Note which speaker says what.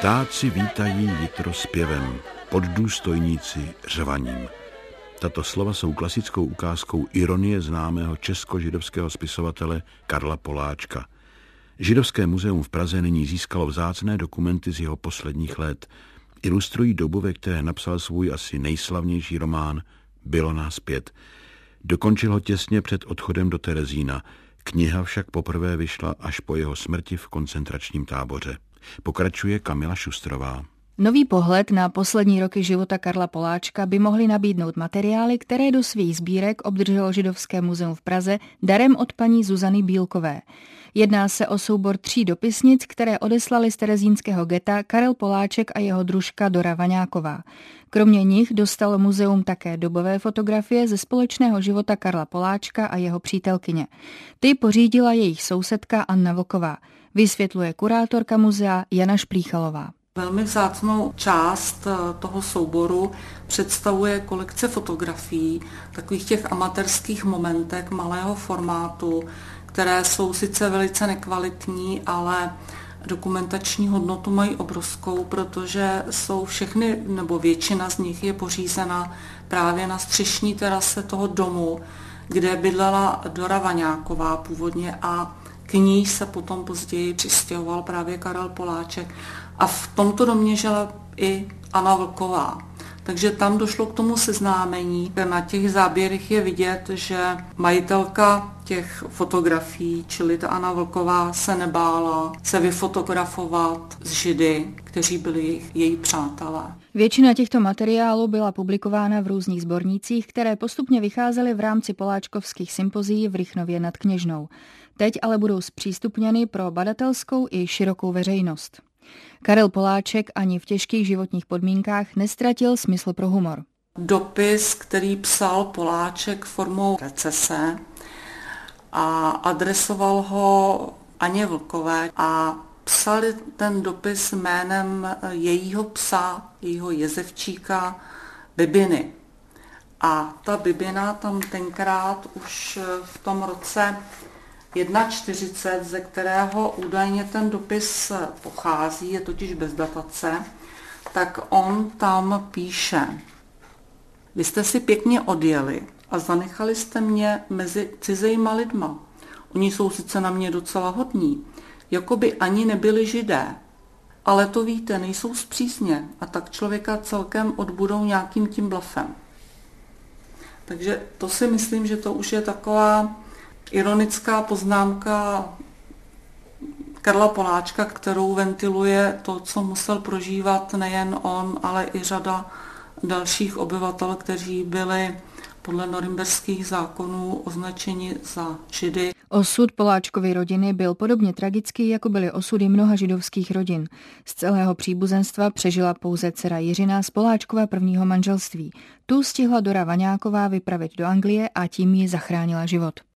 Speaker 1: Ptáci vítají jitro zpěvem, poddůstojníci řvaním. Tato slova jsou klasickou ukázkou ironie známého česko-židovského spisovatele Karla Poláčka. Židovské muzeum v Praze nyní získalo vzácné dokumenty z jeho posledních let. Ilustrují dobu, ve které napsal svůj asi nejslavnější román Bylo nás 5. Dokončil ho těsně před odchodem do Terezína. Kniha však poprvé vyšla až po jeho smrti v koncentračním táboře. Pokračuje Kamila Šustrová.
Speaker 2: Nový pohled na poslední roky života Karla Poláčka by mohly nabídnout materiály, které do svých sbírek obdrželo Židovské muzeum v Praze darem od paní Zuzany Bílkové. Jedná se o soubor 3 dopisnic, které odeslali z terezínského geta Karel Poláček a jeho družka Dora Vaňáková. Kromě nich dostalo muzeum také dobové fotografie ze společného života Karla Poláčka a jeho přítelkyně. Ty pořídila jejich sousedka Anna Vlková. Vysvětluje kurátorka muzea Jana Šplíchalová.
Speaker 3: Velmi vzácnou část toho souboru představuje kolekce fotografií, takových těch amatérských momentek malého formátu, které jsou sice velice nekvalitní, ale dokumentační hodnotu mají obrovskou, protože jsou všechny, nebo většina z nich je pořízena právě na střešní terase toho domu, kde bydlela Dora Vaňáková původně a k ní se potom později přistěhoval právě Karel Poláček. A v tomto domě žila i Anna Vlková. Takže tam došlo k tomu seznámení. Na těch záběrech je vidět, že majitelka těch fotografií, čili ta Anna Vlková, se nebála se vyfotografovat s Židy, kteří byli její přátelé.
Speaker 2: Většina těchto materiálů byla publikována v různých sbornících, které postupně vycházely v rámci poláčkovských sympozií v Rychnově nad Kněžnou. Teď ale budou zpřístupněny pro badatelskou i širokou veřejnost. Karel Poláček ani v těžkých životních podmínkách nestratil smysl pro humor.
Speaker 3: Dopis, který psal Poláček formou recese a adresoval ho Aně Vlkové a psali ten dopis jménem jejího psa, jejího jezevčíka Bibiny. A ta Bibina tam tenkrát už v tom roce 41, ze kterého údajně ten dopis pochází, je totiž bez datace, tak on tam píše: Vy jste si pěkně odjeli a zanechali jste mě mezi cizejma lidma. Oni jsou sice na mě docela hodní, jako by ani nebyli Židé. Ale to víte, nejsou zpřísně a tak člověka celkem odbudou nějakým tím blafem. Takže to si myslím, že to už je taková ironická poznámka Karla Poláčka, kterou ventiluje to, co musel prožívat nejen on, ale i řada dalších obyvatel, kteří byli podle norimberských zákonů označeni za Židy.
Speaker 2: Osud Poláčkovy rodiny byl podobně tragický, jako byly osudy mnoha židovských rodin. Z celého příbuzenstva přežila pouze dcera Jiřina z Poláčkova prvního manželství. Tu stihla Dora Vaňáková vypravit do Anglie a tím jí zachránila život.